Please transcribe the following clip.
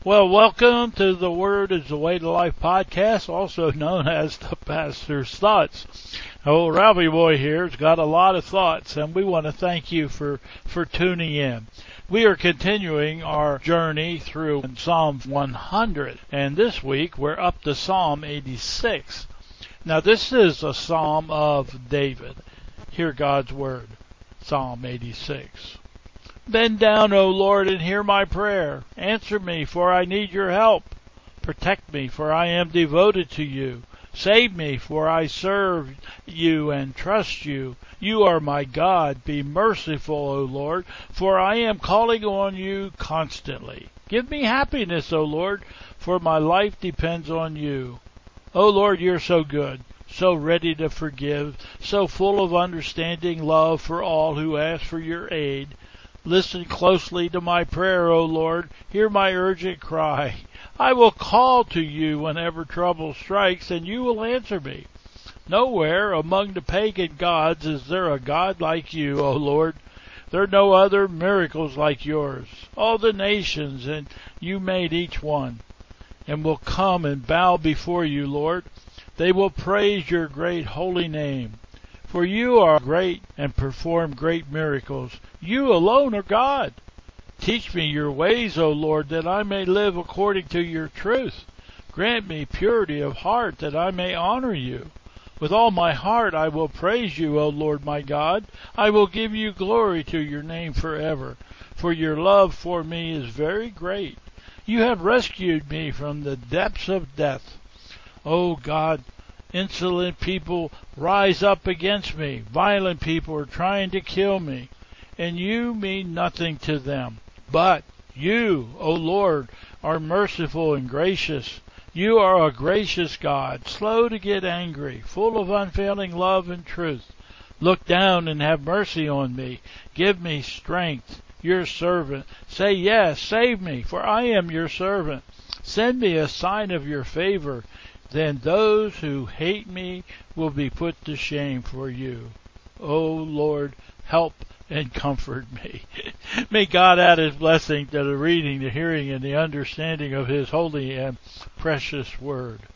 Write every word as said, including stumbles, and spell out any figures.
Well, welcome to the Word is the Way to Life podcast, also known as the Pastor's Thoughts. Oh, Ralphie Boy here has got a lot of thoughts, and we want to thank you for, for tuning in. We are continuing our journey through Psalm one hundred, and this week we're up to Psalm eighty-six. Now, this is a psalm of David. Hear God's Word, Psalm eighty-six. Bend down, O Lord, and hear my prayer. Answer me, for I need your help. Protect me, for I am devoted to you. Save me, for I serve you and trust you. You are my God. Be merciful, O Lord, for I am calling on you constantly. Give me happiness, O Lord, for my life depends on you. O Lord, you're so good, so ready to forgive, so full of understanding love for all who ask for your aid. Listen closely to my prayer, O Lord. Hear my urgent cry. I will call to you whenever trouble strikes, and you will answer me. Nowhere among the pagan gods is there a God like you, O Lord. There are no other miracles like yours. All the nations, and you made each one, and will come and bow before you, Lord. They will praise your great holy name. For you are great and perform great miracles. You alone are God. Teach me your ways, O Lord, that I may live according to your truth. Grant me purity of heart, that I may honor you. With all my heart I will praise you, O Lord my God. I will give you glory to your name forever, for your love for me is very great. You have rescued me from the depths of death. O God, insolent people rise up against me. Violent people are trying to kill me, and you mean nothing to them. But you, O Lord, are merciful and gracious. You are a gracious God, slow to get angry, full of unfailing love and truth. Look down and have mercy on me. Give me strength, your servant. Say yes, save me, for I am your servant. Send me a sign of your favor. Then those who hate me will be put to shame for you. O Lord, help and comfort me. May God add his blessing to the reading, the hearing, and the understanding of his holy and precious word.